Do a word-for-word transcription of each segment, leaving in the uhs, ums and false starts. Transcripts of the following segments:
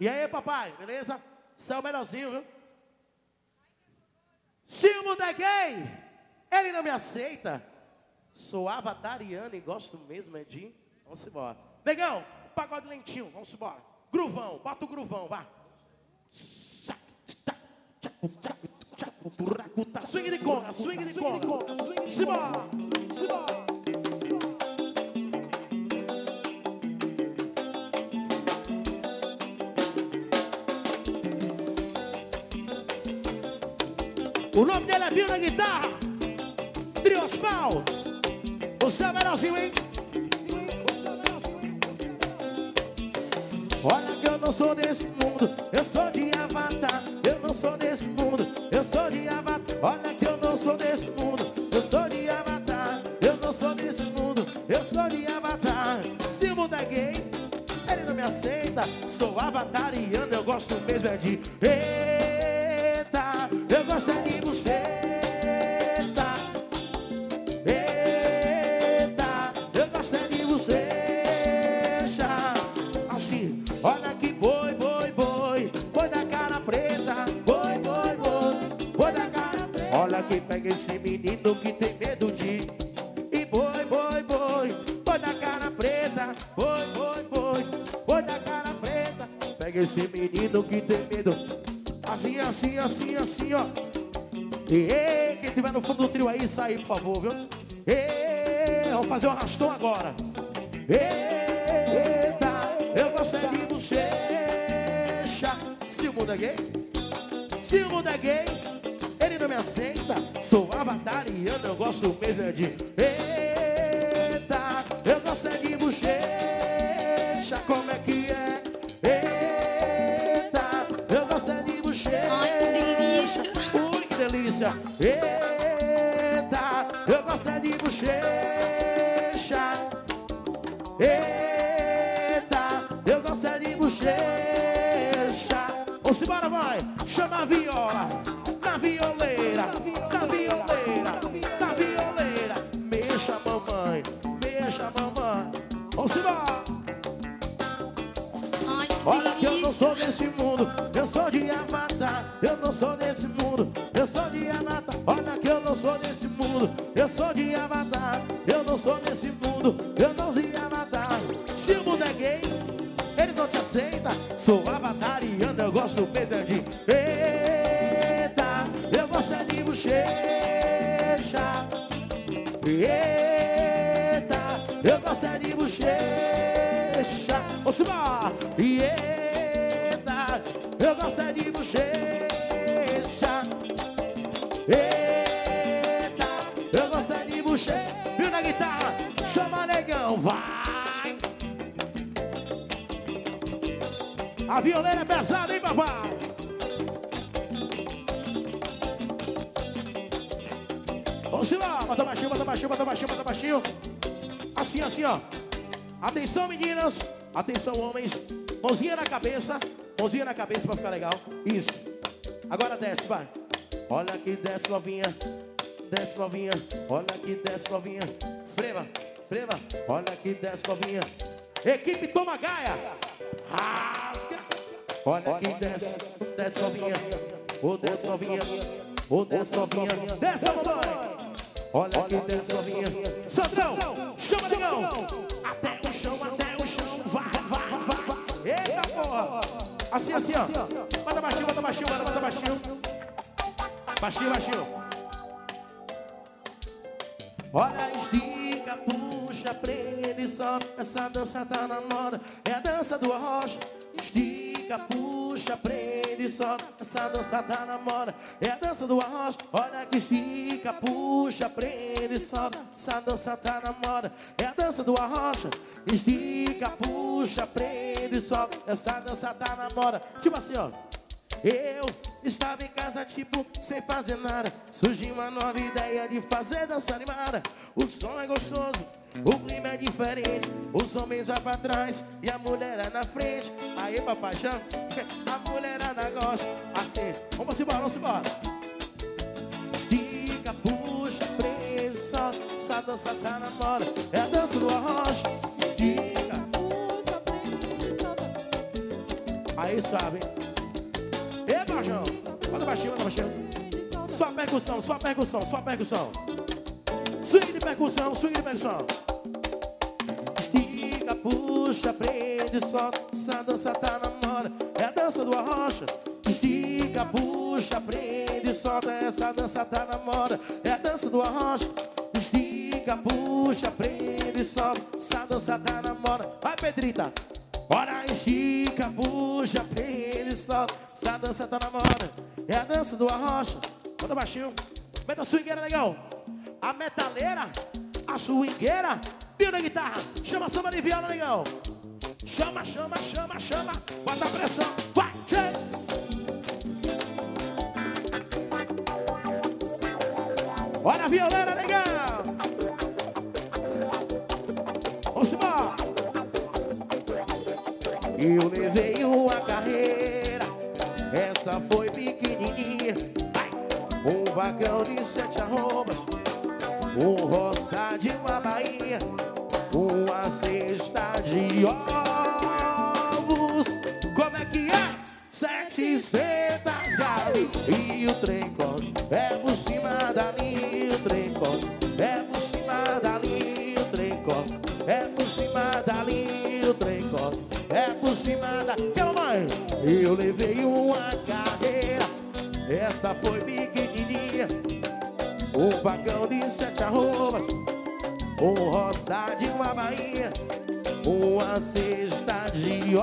E aí, papai, beleza? Você é o melhorzinho, viu? Se o mundo é gay, ele não me aceita. Sou avatariano e gosto mesmo é de... Vamos embora. Negão, pagode lentinho, vamos embora. Gruvão, bota o gruvão, vá. Swing de conga, swing de conga, swing de conga. Simbora, o nome dele é Bill na guitarra. Triosmal. O seu melhorzinho, hein? Olha que eu não sou desse mundo, eu sou de Avatar. Eu não sou desse mundo, eu sou de Avatar. Olha que eu não sou desse mundo, eu sou de Avatar. Eu não sou desse mundo, eu sou de Avatar. Se o mundo é gay, ele não me aceita. Sou avatariano, eu gosto mesmo é de... Eita, eu gosto é de você. Olha que boi, boi, boi, boi da cara preta, boi, boi, boi, boi da cara preta. Olha que pega esse menino que tem medo de... E boi, boi, boi, boi da cara preta, boi, boi, boi, boi da cara preta. Pega esse menino que tem medo. Assim, assim, assim, assim, ó. E quem tiver no fundo do trio aí, sai, por favor, viu? E vamos fazer o arrastão agora. Eita, eu gosto é de bochecha. Se o mundo é gay, se o mundo é gay, ele não me aceita. Sou avatariano, eu gosto mesmo é de... Eita, eu gosto é de bochecha. Como é que é? Eita, eu gosto é de bochecha. Ai, que delícia. Ui, que delícia. Eita, eu gosto é de bochecha. Eita, eu gosto é de bochecha. Vamos embora, vai. Chama a viola. Na violeira, na violeira, na violeira. Mexa, mamãe, mexa, mamãe. Vamos embora. Ai, que Olha que eu não delícia. sou desse mundo, eu sou de Avatar. Eu não sou desse mundo, eu sou de Avatar. Olha que eu não sou desse mundo, eu sou de Avatar. Eu não sou desse mundo, eu não sou de Avatar. Se o mundo é gay, ele não te aceita. Sou avatariano, eu gosto mesmo de... Eita, eu gosto é de bochecha. Eita, eu gosto é de bochecha. Vamos embora. Eita, eu gosto é de bochecha. Eita, eu gosto é de bochecha. Viu na guitarra? Chama negão, vai. A violeira é pesada, hein, papai? Vamos embora. Bota baixinho, bota baixinho, bota baixinho, bota baixinho. Assim, assim, ó. Atenção, meninas. Atenção, homens. Mãozinha na cabeça. Mãozinha na cabeça pra ficar legal. Isso. Agora desce, vai. Olha que desce, novinha. Desce, novinha. Olha que desce, novinha. Freva, freva. Olha que desce, novinha. Equipe Toma Gaia. Rasca. Olha que desce. Desce, novinha. Ô, desce, novinha. Ô, desce, novinha. Desce, mamãe. Olha que desce, novinha. Sansão, chama, negão. Até o chão, até o chão. Vai, vai, vai, vai. Eita, porra. Assim, assim, ó. Bota baixinho, bota baixinho, bota, bota baixinho. Baixinho, baixinho. Olha, estica, puxa, prende, sobe. Essa dança tá na moda. É a dança do arrocha. Estica, puxa, prende, sobe. Essa dança tá na moda. É a dança do arrocha. Olha que estica, puxa, prende, sobe. Essa dança tá na moda. É a dança do arrocha. Estica, puxa, prende, sobe. Essa dança tá na moda. Tipo assim, ó. Eu estava em casa, tipo, sem fazer nada. Surgiu uma nova ideia de fazer dança animada. O som é gostoso, o clima é diferente. Os homens vão pra trás e a mulher é na frente. Aí, papai, chama. A mulherada gosta. Assim, vamos embora, vamos embora. Estica, puxa, prende, sobe. Essa dança tá na moda. É a dança do arrocha. Estica. Aí sabe. E baixão. Bota baixinho, bota baixinho. Só percussão, só percussão, só percussão. Swing de percussão, swing de percussão. Estica, puxa, prende, solta. Essa dança tá na moda, é a dança do arrocha. Estica, puxa, prende, solta. Essa dança tá na moda, é a dança do arrocha. Estica, puxa, prende, solta. Essa dança tá na moda. Vai, Pedrita. Bora, estica, puxa, prende, solta. Essa dança tá na moda, é a dança do arrocha. Bota baixinho. Meta swingueira, legal. A metaleira, a swingueira, viu na guitarra. Chama samba de viola, legal. Chama, chama, chama, chama. Bota a pressão, vai, chega. Olha a violeira, legal. Vamos embora. Eu levei uma carreira, essa foi pequenininha. Um vagão de sete arrobas, um roça de uma baía, uma cesta de ovos. Como é que é? Setecentas galinhas e o trem corre. É por cima da linha, o trem corre. É por cima da linha, o trem corre. É por cima da linha, o trem corre. É por cima da... Que mamãe? Eu levei uma carreira, essa foi pequenininha. Um vagão de sete arrobas, um roça de uma baía, uma cesta de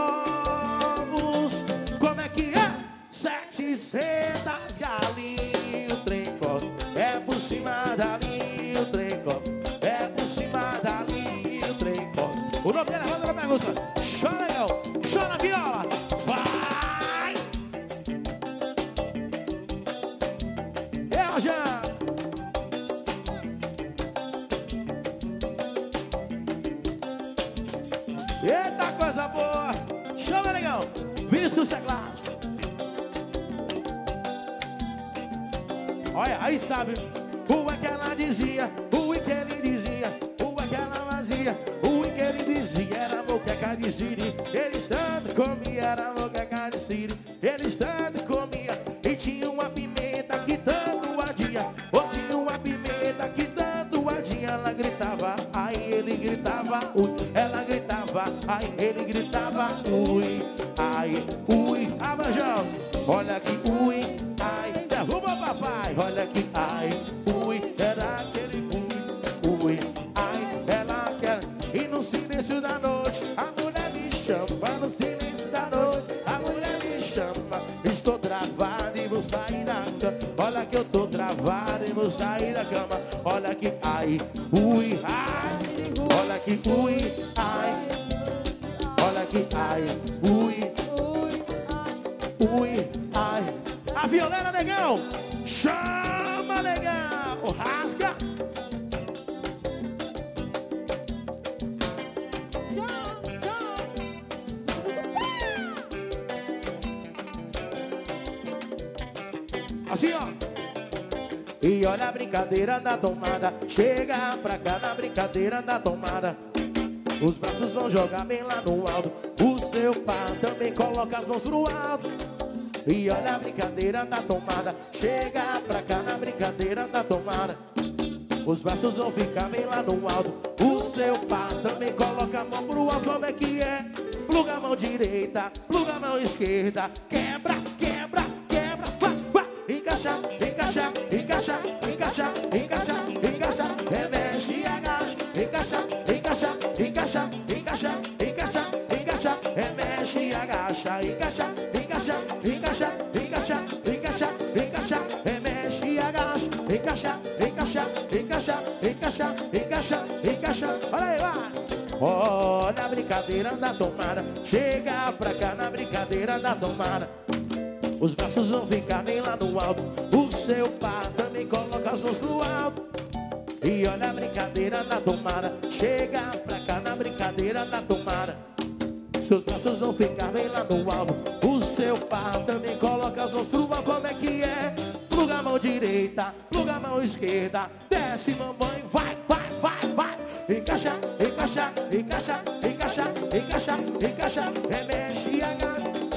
ovos. Como é que é? Setecentas galinhas, o trem corre. É por cima da linha, o trem corre. É por cima da linha, o trem corre. O nome dela é Roda da Pergunta. Chora, legal. Chora a viola. Vai! É, Rogério. Eita, coisa boa. Chama, legal. Vinícius Seglados. Olha, aí sabe. O é que ela dizia, o é que ele dizia, o é que ela fazia, o é que ele dizia. Era moqueca de siri. Eles tanto comia, era moqueca de siri. Eles tanto comia. E tinha uma pimenta que tanto adia. Ou tinha uma pimenta que tanto adia. Ela gritava, aí ele gritava, ui. Ela gritava, aí ele gritava, ui. Ai, ui, Abajão. Olha aqui, ui, ai. Derruba, papai. Olha aqui, ai, ui. Era aquele ui, ui, ai. Ela quer. E no silêncio da noite a mulher me chama. No silêncio da noite a mulher me chama. Estou travado e vou sair da cama. Olha que eu tô travado e vou sair da cama. Olha que ai, ui, ai. Olha que ui, ai. Olha que ai, ui, ui, ai. A violeira, legal. Chama, legal. Rasga. Assim, ó. E olha a brincadeira da tomada. Chega pra cá na brincadeira da tomada. Os braços vão jogar bem lá no alto. O seu par também coloca as mãos pro alto. E olha a brincadeira da tomada. Chega pra cá na brincadeira da tomada. Os braços vão ficar bem lá no alto. O seu par também coloca a mão pro alto. Como é que é? Pluga a mão direita, pluga a mão esquerda. Quebra, quebra, quebra. Vai, vai. Encaixa, encaixa, encaixa, encaixa, encaixa, encaixa. Remexe e agacha. Encaixa, encaixa, encaixa, encaixa, encaixa, encaixa. Remexe e agacha. Encaixa, encaixa, encaixa, encaixa, encaixa, encaixa. Remexe e agacha. Encaixa, encaixa, encaixa, encaixa, encaixa, encaixa. Olha aí, vai. Olha a brincadeira da tomada. Chega pra cá na brincadeira da tomada. Os braços vão ficar bem lá no alto. O seu par também coloca as mãos no alto. E olha a brincadeira da tomada. Chega pra cá na brincadeira da tomada. Seus braços vão ficar bem lá no alto. O seu par também coloca as mãos no alto. Como é que é? Pluga a mão direita, pluga a mão esquerda. Desce, mamãe, vai, vai, vai, vai. Encaixa, encaixa, encaixa, encaixa, encaixa, encaixa. Remexe e agacha.